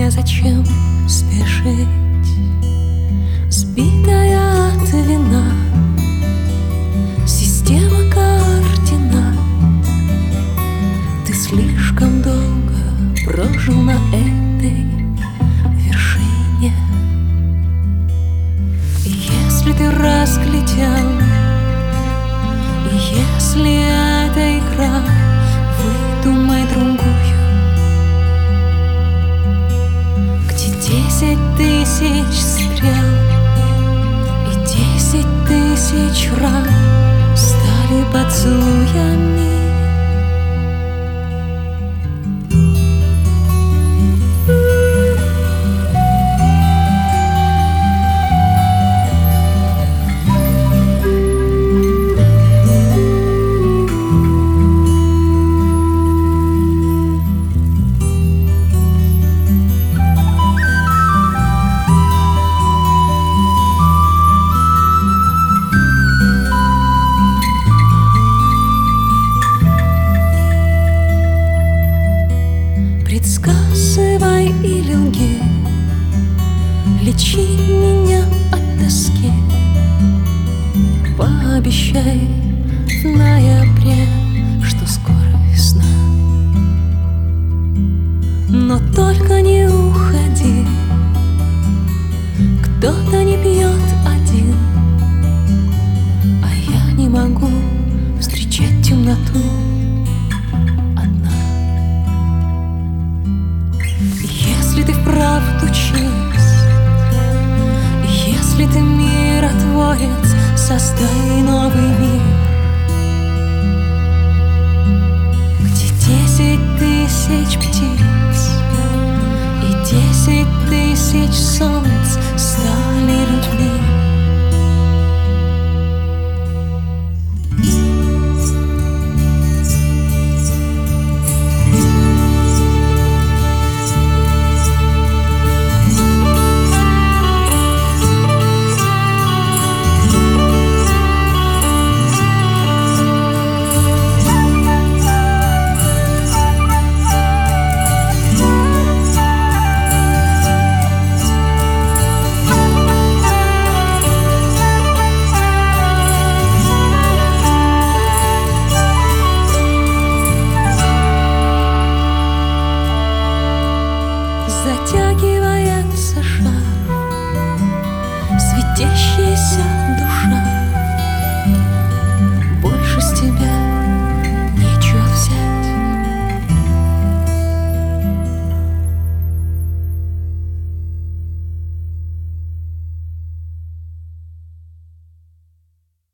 незачем спешить. Сбитая от вина система координат. Ты слишком долго прожил на этой вершине. И если ты разглядел, и если это игра, выдумай другую, где 10 тысяч стрел и 10 тысяч ран стали поцелуями. Предсказывай или лги, лечи меня от тоски. Пообещай в ноябре, что скоро весна. Но только не уходи, кто-то не пьет один, а я не могу встречать темноту. Если ты вправду чист, если ты миротворец, создай новый мир, где 10 тысяч птиц и 10 тысяч